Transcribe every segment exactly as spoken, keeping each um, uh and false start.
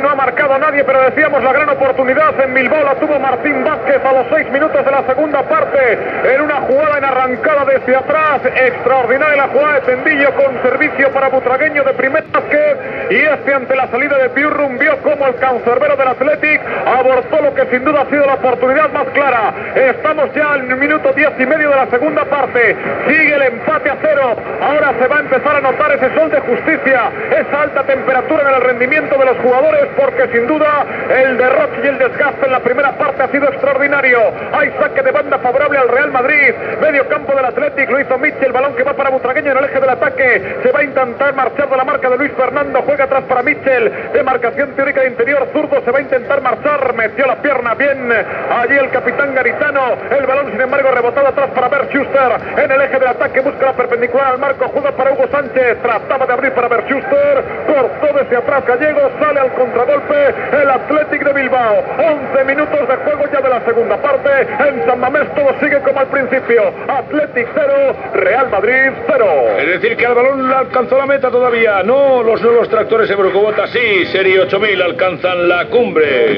no ha marcado a nadie, pero decíamos la gran oportunidad en Bilbao la tuvo Martín Vázquez a los seis minutos de la segunda parte, en una jugada en arrancada desde atrás, extraordinaria la jugada de Tendillo con servicio para Butragueño de primer Vázquez, y este ante la salida de Piurrum vio como el cancerbero del Athletic abortó lo que sin duda ha sido la oportunidad más clara. Estamos ya en el minuto diez y medio de la segunda parte, sigue el empate a cero, ahora se va a empezar a notar ese sol de justicia, esa alta temperatura en el rendimiento de los jugadores, porque sin duda el derroche y el desgaste en la primera parte ha sido extraordinario. Hay saque de banda favorable al Real Madrid, medio campo del Athletic, lo hizo Mitchell, balón que va para Butragueño en el eje del ataque, se va a intentar marchar de la marca de Luis Fernando, juega atrás para Mitchell, de marcación teórica de interior zurdo, se va a intentar marchar, metió la pierna bien allí el capitán Garitano, el balón sin embargo rebotado atrás para Bert Schuster, en el eje del ataque busca la perpendicular al marco, juega para Hugo Sánchez, trataba de abrir para Bert Schuster, cortó desde atrás Gallego, sale al contragolpe el Athletic de Bilbao. Once minutos de juego ya de la segunda parte, en San Mamés todo sigue como al principio, Athletic cero, Real Madrid cero. Es decir que el balón alcanzó la meta todavía, no los nuevos tractores Eurocubota, sí, Serie ocho mil alcanzan la cumbre.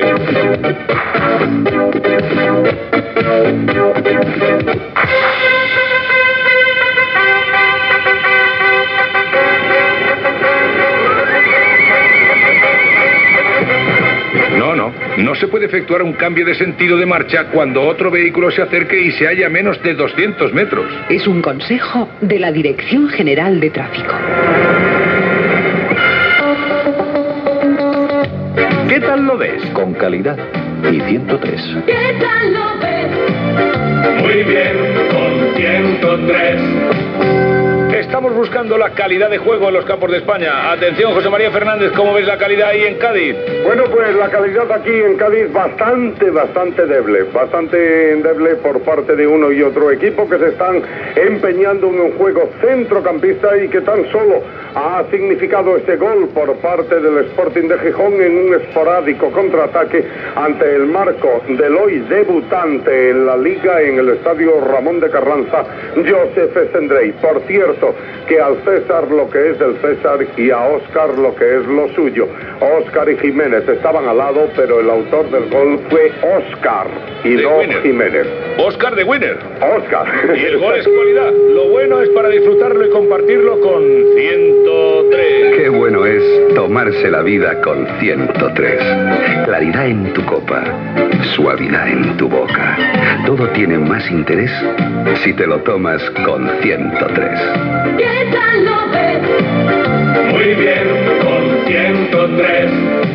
No, no, no se puede efectuar un cambio de sentido de marcha cuando otro vehículo se acerque y se halla a menos de doscientos metros. Es un consejo de la Dirección General de Tráfico. ¿Qué tal lo ves? Con calidad y ciento tres. ¿Qué tal lo ves? Muy bien, con ciento tres. Estamos buscando la calidad de juego en los campos de España. Atención, José María Fernández, ¿cómo ves la calidad ahí en Cádiz? Bueno, pues la calidad aquí en Cádiz bastante, bastante deble. Bastante deble por parte de uno y otro equipo que se están empeñando en un juego centrocampista y que tan solo ha significado ese gol por parte del Sporting de Gijón en un esporádico contraataque ante el marco del hoy debutante en la Liga en el estadio Ramón de Carranza, Joseph Estendrey. Por cierto, que al César lo que es del César y a Óscar lo que es lo suyo. Óscar y Jiménez estaban al lado, pero el autor del gol fue Óscar y no Jiménez. Óscar de Winner. Óscar. Y el gol es cualidad. Lo bueno es para disfrutarlo y compartirlo con ciento tres. Qué bueno es tomarse la vida con ciento tres. Claridad en tu copa, suavidad en tu boca. Todo tiene más interés si te lo tomas con ciento tres. ¿Qué tal lo ves? Muy bien, con ciento tres.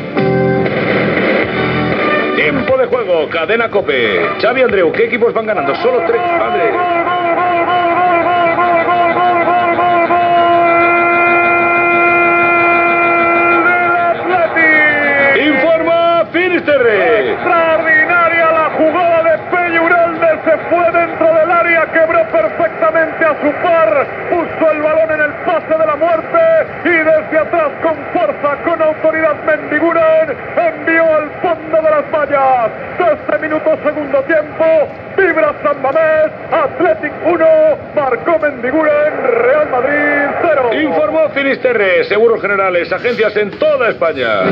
Tiempo de juego, cadena COPE. Xavi, Andreu, ¿qué equipos van ganando? Solo tres. Padre. Informa Finisterre. Extraordinaria la jugada de Pello Uralde, se fue dentro del área, quebró perfectamente a su par, puso el balón en el pase de la muerte y desde atrás con fuerza, con autoridad Mendiguren envió al fondo de las mallas. doce minutos segundo tiempo, vibra San Mamés, Athletic uno, marcó Mendiguren, Real Madrid cero. Informó Finisterre, Seguros Generales, agencias en toda España.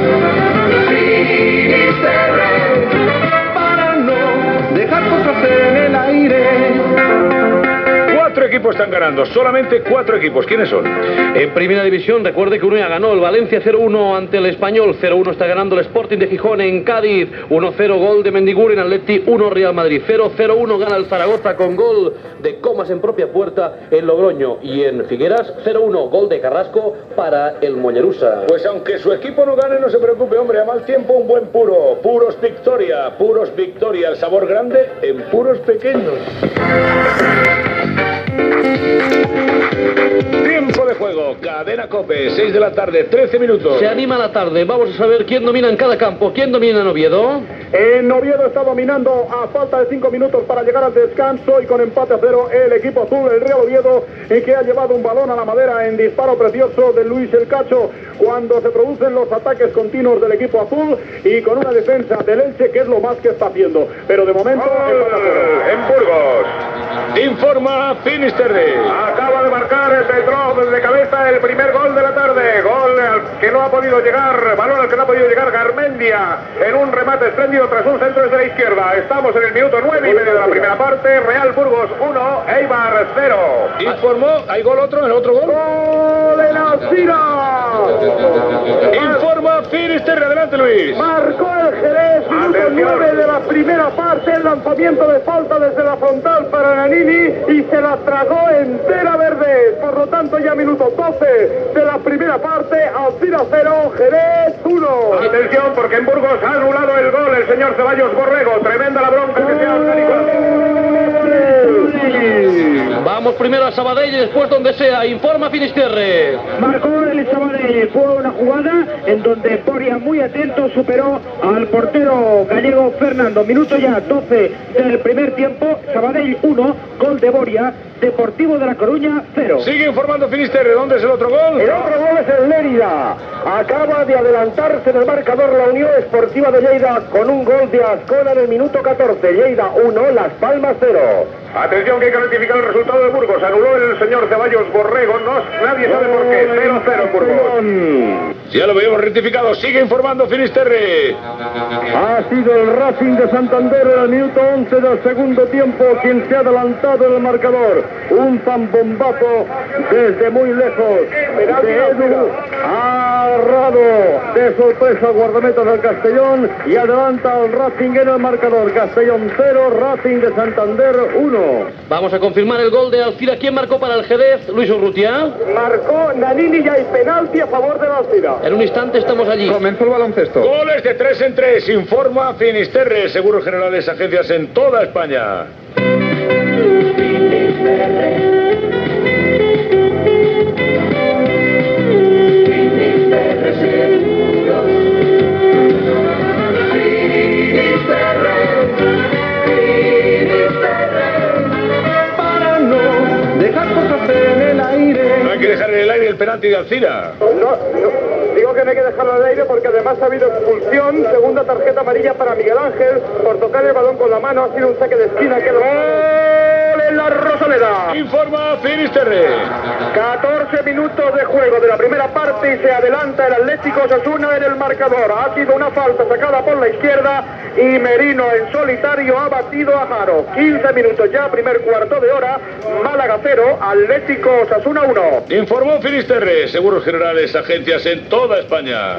Para no dejar cosas en el aire. Cuatro equipos están ganando, solamente cuatro equipos. ¿Quiénes son? En Primera División, recuerde que Uno ya ganó el Valencia cero uno ante el Español, cero uno está ganando el Sporting de Gijón en Cádiz, uno cero gol de Mendiguren, Atleti uno Real Madrid cero, cero uno gana el Zaragoza con gol de Comas en propia puerta en Logroño, y en Figueras cero uno gol de Carrasco para el Mollerusa. Pues aunque su equipo no gane, no se preocupe, hombre, a mal tiempo un buen puro. Puros Victoria, Puros Victoria, el sabor grande en puros pequeños. Tiempo de juego, cadena COPE, seis de la tarde, trece minutos. Se anima la tarde, vamos a saber quién domina en cada campo. ¿Quién domina en Oviedo? En Oviedo está dominando a falta de cinco minutos para llegar al descanso y con empate a cero el equipo azul, el Real Oviedo, y que ha llevado un balón a la madera en disparo precioso de Luis El Cacho cuando se producen los ataques continuos del equipo azul y con una defensa del Elche que es lo más que está haciendo. Pero de momento... ¡Gol! En Burgos. Informa Finisterre. Acaba de marcar el Petrov de cabeza el primer gol de la tarde. Gol que no ha podido llegar, balón al que no ha podido llegar Garmendia en un remate espléndido tras un centro desde la izquierda. Estamos en el minuto nueve y medio de la primera parte. Real Burgos uno, Eibar cero. Informó, hay gol otro, el otro gol. ¡Gol en Alcira! Informa Finisterre, adelante Luis. Marcó el Jerez, minuto nueve de la primera parte, el lanzamiento de falta desde la frontal para Nanini y se la tragó entera Verde. Por lo tanto, ya minuto doce de la primera parte, Alcira cero, Jerez uno. Atención, porque en Burgos ha anulado el gol el señor Ceballos Borrego. Tremenda la bronca que se ha organizado. Vamos primero a Sabadell y después donde sea. Informa Finisterre. Marcó el Sabadell, fue una jugada en donde Boria muy atento superó al portero gallego Fernando. Minuto ya doce del primer tiempo, Sabadell uno, gol de Boria, Deportivo de La Coruña cero. Sigue informando Finisterre, ¿dónde es el otro gol? El otro gol es el Lérida. Acaba de adelantarse en el marcador la Unión Esportiva de Lleida con un gol de Azcona en el minuto catorce. Lleida uno, Las Palmas cero. Atención que hay que rectificar el resultado de Burgos. Anuló el señor Ceballos Borrego. No, nadie sabe por qué. cero cero en Burgos. Ya lo veíamos rectificado. Sigue informando Finisterre. Ha sido el Racing de Santander en el minuto once del segundo tiempo quien se ha adelantado en el marcador. Un zambombazo desde muy lejos de Edu. Ha agarrado de sorpresa al guardameta del Castellón y adelanta al Racing en el marcador. Castellón cero, Racing de Santander uno. Vamos a confirmar el gol de Alcira. ¿Quién marcó para el Jerez? Luis Urrutia. Marcó Nanini y hay penalti a favor de la Alcira. En un instante estamos allí. Comenzó el baloncesto. Goles de tres en tres. Informa Finisterre. Seguros Generales, agencias en toda España. Para no dejar cosas en el aire. No hay que dejar en el aire el penalti de Alcira. No, no, digo que no hay que dejarlo al aire porque además ha habido expulsión, segunda tarjeta amarilla para Miguel Ángel por tocar el balón con la mano, ha sido un saque de esquina que lo... ¡Gol en la Rosaleda! Informa Finisterre. catorce minutos de juego de la primera parte y se adelanta el Atlético Osasuna en el marcador. Ha sido una falta sacada por la izquierda y Merino en solitario ha batido a Jaro. quince minutos ya, primer cuarto de hora, Málaga cero, Atlético Osasuna uno. Informó Finisterre. Seguros Generales, agencias en toda España.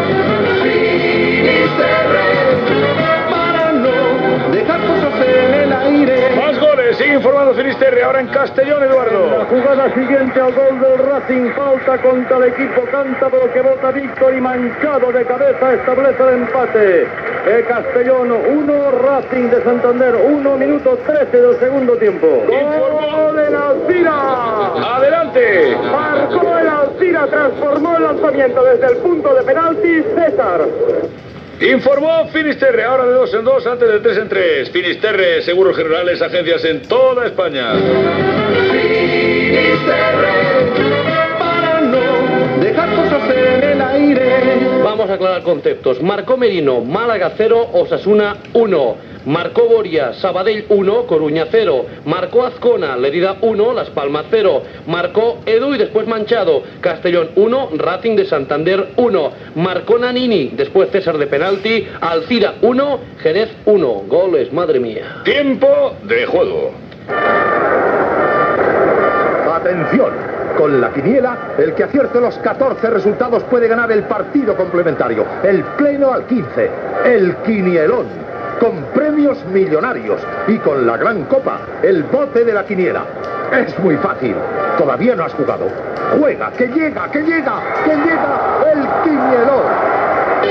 Para no dejar cosas en el aire. Más goles. Sigue informando Finisterre. Ahora en Castellón, La Eduardo. jugada siguiente al gol del Racing, falta contra el equipo cántabro que vota Víctor y manchado de cabeza establece el empate. Eh, Castellón uno, Racing de Santander uno, minuto trece del segundo tiempo. ¡Gol en Alcira! Adelante. Marcó el Alcira, transformó el lanzamiento desde el punto de penalti César. Informó Finisterre, ahora de dos en dos, antes de tres en tres. Finisterre, Seguros Generales, agencias en toda España. Para no dejar cosas en el aire. Vamos a aclarar conceptos. Marcó Merino, Málaga cero, Osasuna uno. Marcó Boria, Sabadell uno, Coruña cero. Marcó Azcona, Lerida uno, Las Palmas cero. Marcó Edu y después Manchado, Castellón uno, Racing de Santander uno. Marcó Nanini, después César de penalti, Alcira uno, Jerez uno. Goles, madre mía. Tiempo de juego. Atención. Con la quiniela, el que acierte los catorce resultados puede ganar el partido complementario, el pleno al quince, el quinielón, con premios millonarios y con la gran copa, el bote de la quiniela. Es muy fácil. ¿Todavía no has jugado? Juega, que llega, que llega, que llega el quinielón.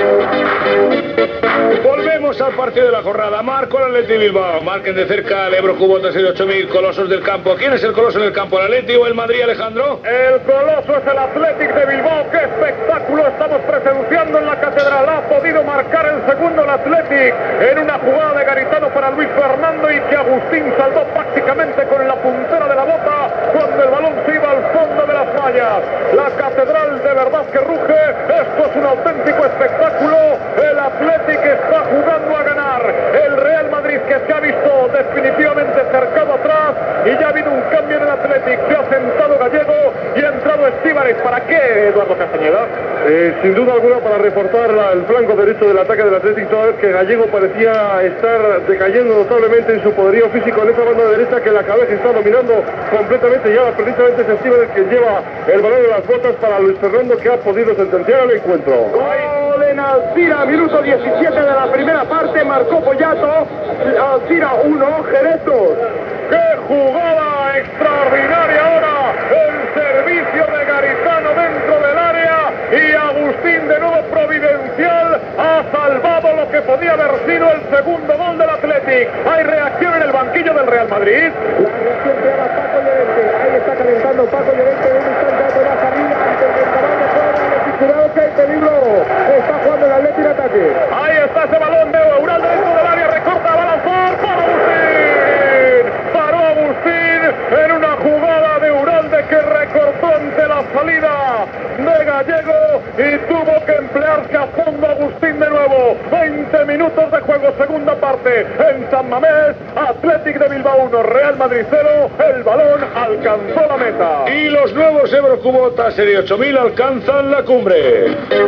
Volvemos al partido de la jornada. Marco el Atleti Bilbao. Marquen de cerca el Ebro Cubo tres de ocho mil. Colosos del campo. ¿Quién es el coloso en el campo? ¿El Atleti o el Madrid, Alejandro? El coloso es el Athletic de Bilbao. ¡Qué espectáculo estamos presenciando en la Catedral! Ha podido marcar el segundo el Athletic en una jugada de Garitano para Luis Fernando y que Agustín salvó prácticamente con la puntera de la bota cuando el balón se iba al fondo de las mallas. La Catedral de verdad que ruge. Esto es un auténtico espectáculo. El Athletic está jugando a ganar. El Real Madrid que se ha visto definitivamente cercado atrás y ya ha habido un cambio en el Athletic. Se ha sentado Gallego y ha entrado Estíbaliz. ¿Para qué, Eduardo Castañeda? Eh, sin duda alguna para reforzar la, el flanco derecho del ataque del Atlético, toda vez que Gallego parecía estar decayendo notablemente en su poderío físico en esa banda derecha, que la cabeza está dominando completamente, ya precisamente Estíbaliz que lleva el balón en las botas para Luis Fernando, que ha podido sentenciar el encuentro. Gol en Alcira, minuto diecisiete de la primera parte, marcó Pollato, Alcira uno, Jeretos. ¡Qué jugada extraordinaria ahora! El servicio de Garitano dentro del área y Agustín de nuevo providencial ha salvado lo que podía haber sido el segundo gol del Athletic. Hay reacción en el banquillo del Real Madrid. La reacción que haga Paco Llorente, ahí está calentando Paco Llorente, un instante de la salida ante el vendaval de fuera, cuidado que hay peligro, está jugando el Athletic en ataque. Ahí está ese balón de Euralde dentro del área, recorta, va a lanzar, para Agustín. Paró Agustín en una jugada de Euralde que recortó ante la salida de Gallego y tuvo que emplearse a fondo Agustín de nuevo. veinte minutos de juego, segunda parte en San Mamés, Athletic de Bilbao uno, Real Madrid cero, el balón alcanzó la meta. Y los nuevos Eurocubota Serie ocho mil alcanzan la cumbre.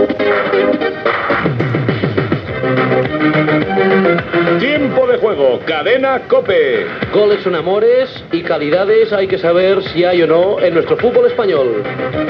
Tiempo de juego, cadena COPE. Goles son amores y calidades hay que saber si hay o no en nuestro fútbol español.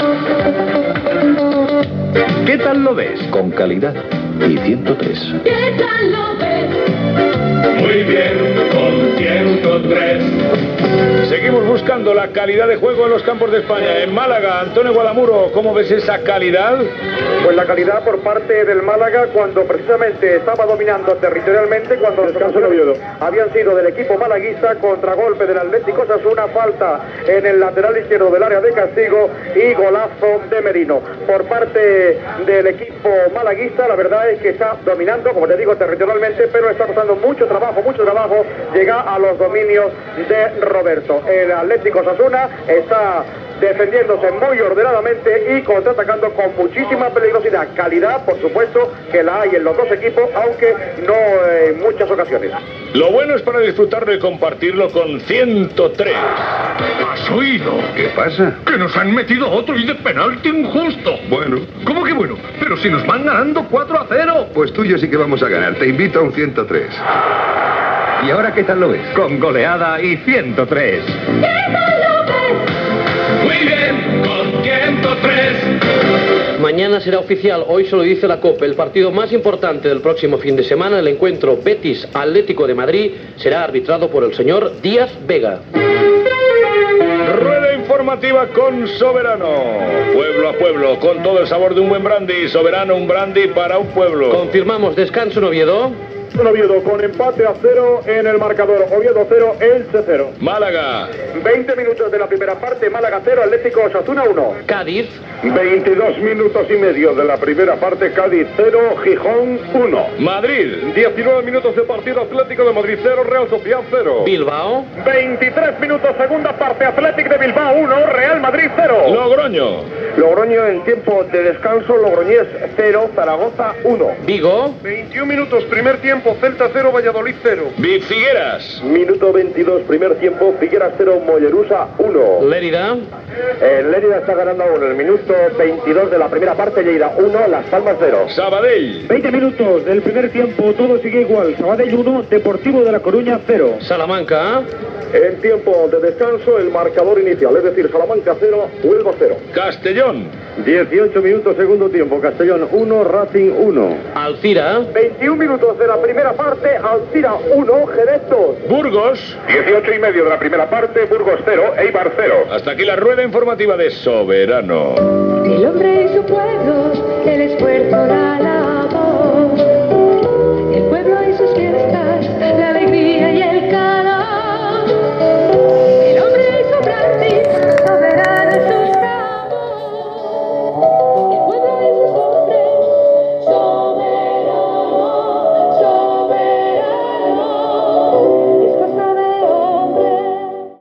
¿Qué tal lo ves? Con calidad y ciento tres. ¿Qué tal lo ves? Muy bien, con ciento tres. Seguimos buscando la calidad de juego en los campos de España. En Málaga, Antonio Guadamuro, ¿cómo ves esa calidad? Pues la calidad por parte del Málaga, cuando precisamente estaba dominando territorialmente, cuando los ocasiones habían sido del equipo malaguista, contragolpe del Atlético Osasuna, falta en el lateral izquierdo del área de castigo y golazo de Merino. Por parte del equipo malaguista, la verdad es que está dominando, como te digo, territorialmente, pero está costando mucho trabajo, mucho trabajo, llega a los dominios de Roberto. El Atlético Osasuna está defendiéndose muy ordenadamente y contraatacando con muchísima peligrosidad. Calidad, por supuesto, que la hay en los dos equipos, aunque no en muchas ocasiones. Lo bueno es para disfrutarlo y compartirlo con ciento tres. ¿Has oído? ¿Qué pasa? Que nos han metido otro y de penalti injusto. Bueno. ¿Cómo que bueno? Pero si nos van ganando cuatro a cero. Pues tú y yo sí que vamos a ganar. Te invito a un ciento tres. ¿Y ahora qué tal lo ves? Con goleada y ciento tres. ¿Qué tal lo ves? Muy bien, con ciento tres. Mañana será oficial, hoy se lo dice la COPE, el partido más importante del próximo fin de semana, el encuentro Betis-Atlético de Madrid, será arbitrado por el señor Díaz Vega. Rueda informativa con Soberano. Pueblo a pueblo, con todo el sabor de un buen brandy. Soberano, un brandy para un pueblo. Confirmamos descanso en Oviedo. Oviedo con empate a cero en el marcador. Oviedo cero, Elche cero. Málaga. veinte minutos de la primera parte, Málaga cero, Atlético Osasuna uno. Cádiz. veintidós minutos y medio de la primera parte, Cádiz cero, Gijón uno. Madrid. diecinueve minutos de partido, Atlético de Madrid cero, Real Sociedad cero. Bilbao. veintitrés minutos, segunda parte, Atlético de Bilbao uno, Real Madrid cero. Logroño. Logroño en tiempo de descanso, Logroñés cero, Zaragoza uno. Vigo. veintiún minutos, primer tiempo, Celta cero, Valladolid cero. Figueras. Minuto veintidós, primer tiempo, Figueras cero, Mollerusa uno. Lérida. El Lérida está ganando uno. El minuto veintidós de la primera parte, Lleida uno, Las Palmas cero. Sabadell. veinte minutos del primer tiempo, todo sigue igual. Sabadell uno, Deportivo de La Coruña cero. Salamanca. En tiempo de descanso, el marcador inicial, es decir, Salamanca cero, Huelva cero. Castellón. dieciocho minutos, segundo tiempo, Castellón uno, Racing uno. Alcira. veintiún minutos de la primera parte, Alcira uno, Jerez dos. Burgos. dieciocho y medio de la primera parte, Burgos cero, Eibar cero. Hasta aquí la rueda informativa de Soberano. El hombre y su pueblo, el esfuerzo, la labor.